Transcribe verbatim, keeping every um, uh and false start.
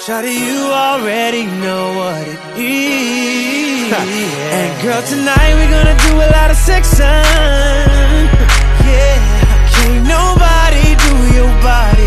Shawty, you already know what it is. And girl, tonight we gonna do a lot of sexing. Yeah, can't nobody do your body